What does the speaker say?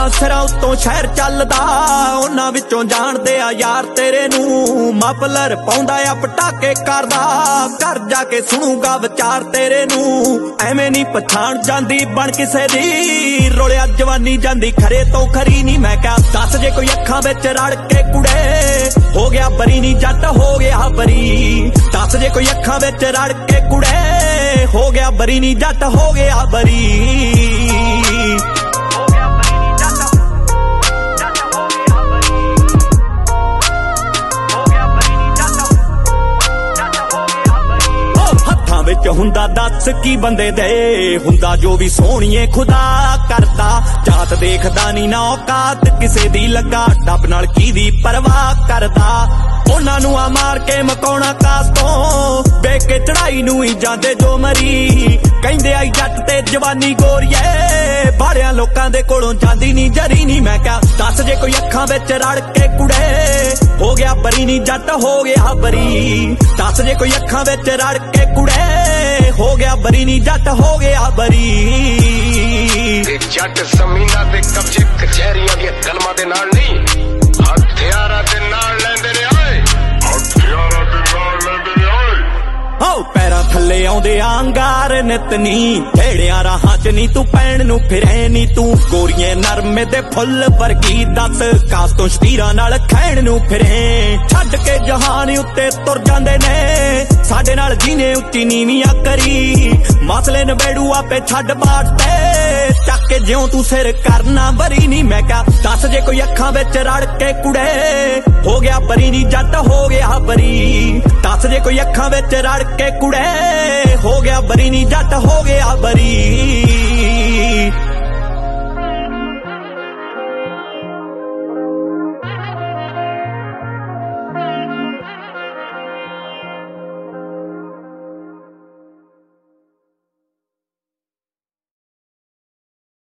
सिरां उत्तों शहर चलदा उन्हां विचों जाणदे आ यार तेरे नूं मफलर पाउंदा आ पटाके करदा घर जाके सुणूगा विचार तेरे नूं एवें नी पछाण जांदी बण किसे दी रोलिया जवानी जांदी खरे तो खरी नी मैं क्या दस जे कोई अखां विच रड़ के कुड़े हो गया बरी नी जट हो गया बरी दस जे कोई अखां विच रड़ के कुड़े हो गया बरी नी जट हो गया बरी विच हुंदा दस की बंदे दे हुंदा जो भी सोहणीए खुदा करदा जात देखदा नी ना औकात किसे दी लगा डब नाल की दी परवाह करदा उन्हां नूं आ मार के मकाउणा कास तों बेच के चढ़ाई नूं ही जांदे जो मरी कहिंदे आई जट ते जवानी गोरीए बाड़ियां लोकां दे कोलों जांदी नी जरी नी मैं क्या दस जे कोई अखां विच रड़ के कुड़े हो गया बरी नी जट हो गया बरी दस जे कोई अखां विच रड़ के कुड़े हो गया बरी नी जट हो गया बरी जट जमीनां ते कब्जे कचहरियां दी कलमां दे नाल नहीं हथियारां दे नाल लैंदे ने ओए हथियारां दे नाल लैंदे ने ओए पैरां थल्ले आउंदे अंगार नित नी ढेड़ियां राहां च नी तू पैण नूं फिरे नी तू गोरीए नरमे दे फुੱਲ वर्गी दस कास तों शतीरां नाल खैण नूं फिरे छड्ड के जहान उत्ते तुर जांदे ने साडे नाल जीने उच्ची नीवियां करी मसले नबेड़ू आपे छड्ड बाट ते चक के ज्यों तू सिर करना बरी नी मैं क्या दस जे कोई अखां विच रड़ के कुड़े हो गया बरी नी जट हो गया बरी दस जे कोई अखां विच रड़ के कुड़े हो गया बरी नी जट हो गया बरी